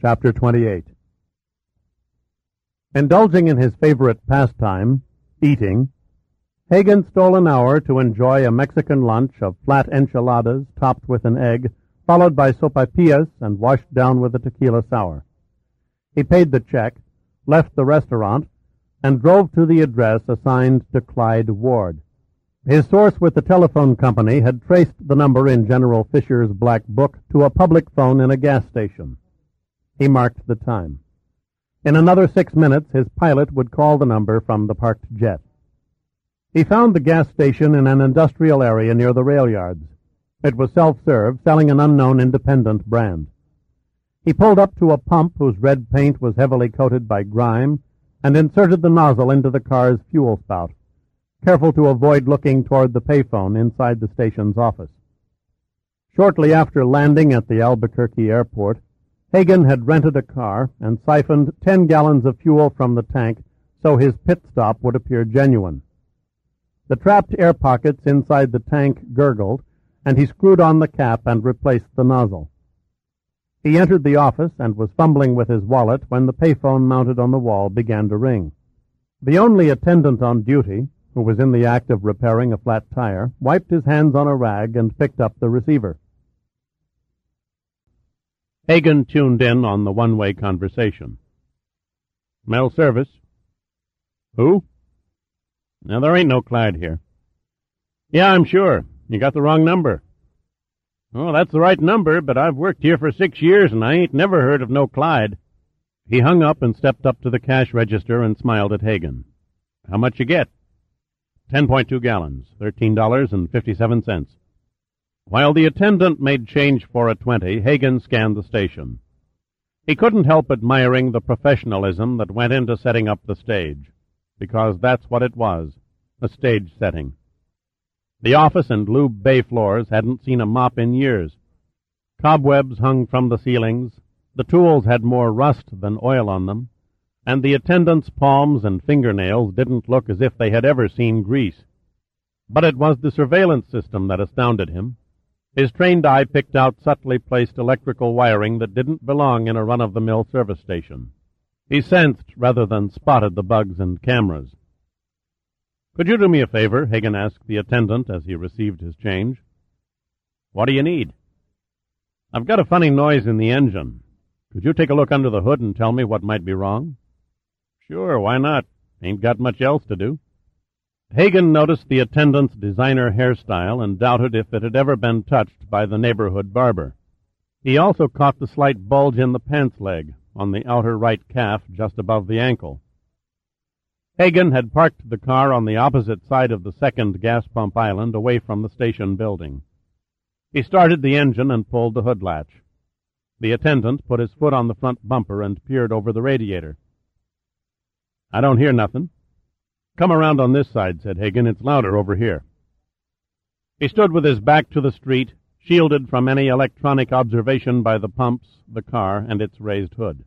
Chapter 28. Indulging in his favorite pastime, eating, Hagen stole an hour to enjoy a Mexican lunch of flat enchiladas topped with an egg, followed by sopapillas and washed down with a tequila sour. He paid the check, left the restaurant, and drove to the address assigned to Clyde Ward. His source with the telephone company had traced the number in General Fisher's black book to a public phone in a gas station. He marked the time. In another 6 minutes, his pilot would call the number from the parked jet. He found the gas station in an industrial area near the rail yards. It was self-serve, selling an unknown independent brand. He pulled up to a pump whose red paint was heavily coated by grime and inserted the nozzle into the car's fuel spout, careful to avoid looking toward the payphone inside the station's office. Shortly after landing at the Albuquerque airport, Hagen had rented a car and siphoned 10 gallons of fuel from the tank so his pit stop would appear genuine. The trapped air pockets inside the tank gurgled, and he screwed on the cap and replaced the nozzle. He entered the office and was fumbling with his wallet when the payphone mounted on the wall began to ring. The only attendant on duty, who was in the act of repairing a flat tire, wiped his hands on a rag and picked up the receiver. Hagen tuned in on the one-way conversation. Mail service. Who? Now, there ain't no Clyde here. Yeah, I'm sure. You got the wrong number. Oh, that's the right number, but I've worked here for 6 years, and I ain't never heard of no Clyde. He hung up and stepped up to the cash register and smiled at Hagen. How much you get? 10.2 gallons, $13.57. While the attendant made change for a 20, Hagen scanned the station. He couldn't help admiring the professionalism that went into setting up the stage, because that's what it was, a stage setting. The office and lube bay floors hadn't seen a mop in years. Cobwebs hung from the ceilings, the tools had more rust than oil on them, and the attendant's palms and fingernails didn't look as if they had ever seen grease. But it was the surveillance system that astounded him. His trained eye picked out subtly placed electrical wiring that didn't belong in a run-of-the-mill service station. He sensed rather than spotted the bugs and cameras. Could you do me a favor? Hagen asked the attendant as he received his change. What do you need? I've got a funny noise in the engine. Could you take a look under the hood and tell me what might be wrong? Sure, why not? Ain't got much else to do. Hagen noticed the attendant's designer hairstyle and doubted if it had ever been touched by the neighborhood barber. He also caught the slight bulge in the pants leg on the outer right calf just above the ankle. Hagen had parked the car on the opposite side of the second gas pump island away from the station building. He started the engine and pulled the hood latch. The attendant put his foot on the front bumper and peered over the radiator. I don't hear nothing. Come around on this side, said Hagen. It's louder over here. He stood with his back to the street, shielded from any electronic observation by the pumps, the car, and its raised hood.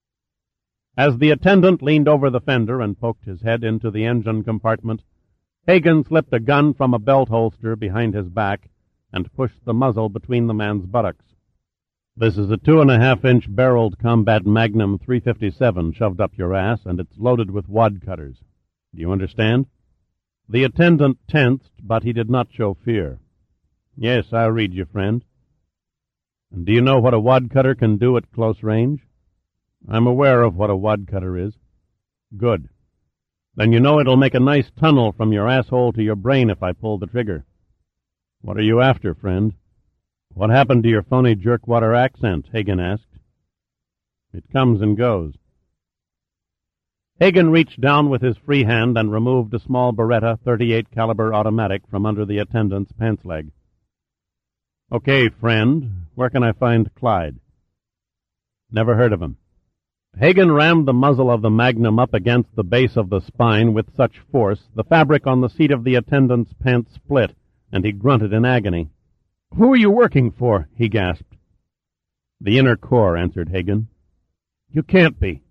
As the attendant leaned over the fender and poked his head into the engine compartment, Hagen slipped a gun from a belt holster behind his back and pushed the muzzle between the man's buttocks. This is a 2.5-inch barreled Combat Magnum .357 shoved up your ass, and it's loaded with wad cutters. Do you understand? The attendant tensed, but he did not show fear. Yes, I'll read you, friend. And do you know what a wad cutter can do at close range? I'm aware of what a wad cutter is. Good. Then you know it'll make a nice tunnel from your asshole to your brain if I pull the trigger. What are you after, friend? What happened to your phony jerkwater accent? Hagen asked. It comes and goes. Hagen reached down with his free hand and removed a small Beretta .38 caliber automatic from under the attendant's pants leg. Okay, friend, where can I find Clyde? Never heard of him. Hagen rammed the muzzle of the Magnum up against the base of the spine with such force the fabric on the seat of the attendant's pants split, and he grunted in agony. Who are you working for? He gasped. The Inner Corps, answered Hagen. You can't be.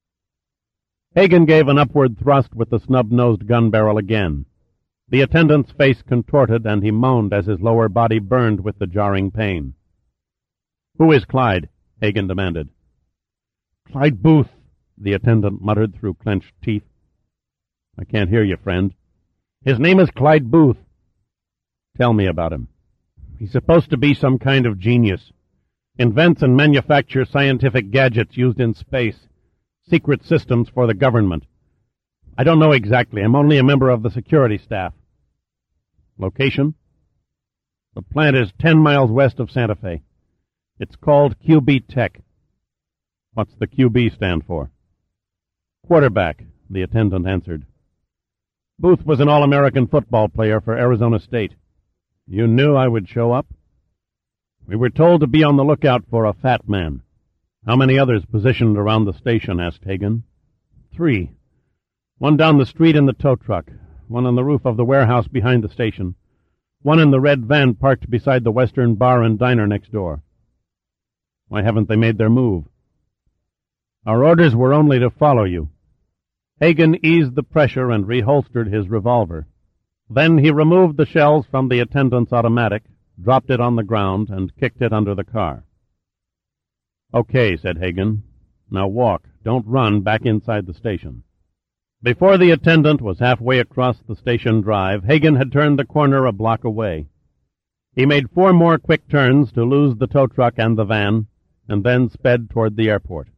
Hagen gave an upward thrust with the snub-nosed gun barrel again. The attendant's face contorted, and he moaned as his lower body burned with the jarring pain. Who is Clyde? Hagen demanded. Clyde Booth, the attendant muttered through clenched teeth. I can't hear you, friend. His name is Clyde Booth. Tell me about him. He's supposed to be some kind of genius. Invents and manufactures scientific gadgets used in space. Secret systems for the government. I don't know exactly. I'm only a member of the security staff. Location? The plant is 10 miles west of Santa Fe. It's called QB Tech. What's the QB stand for? Quarterback, the attendant answered. Booth was an All-American football player for Arizona State. You knew I would show up? We were told to be on the lookout for a fat man. How many others positioned around the station? Asked Hagen. 3. One down the street in the tow truck, one on the roof of the warehouse behind the station, one in the red van parked beside the Western Bar and Diner next door. Why haven't they made their move? Our orders were only to follow you. Hagen eased the pressure and reholstered his revolver. Then he removed the shells from the attendant's automatic, dropped it on the ground, and kicked it under the car. Okay, said Hagen. Now walk. Don't run back inside the station. Before the attendant was halfway across the station drive, Hagen had turned the corner a block away. He made 4 more quick turns to lose the tow truck and the van, and then sped toward the airport.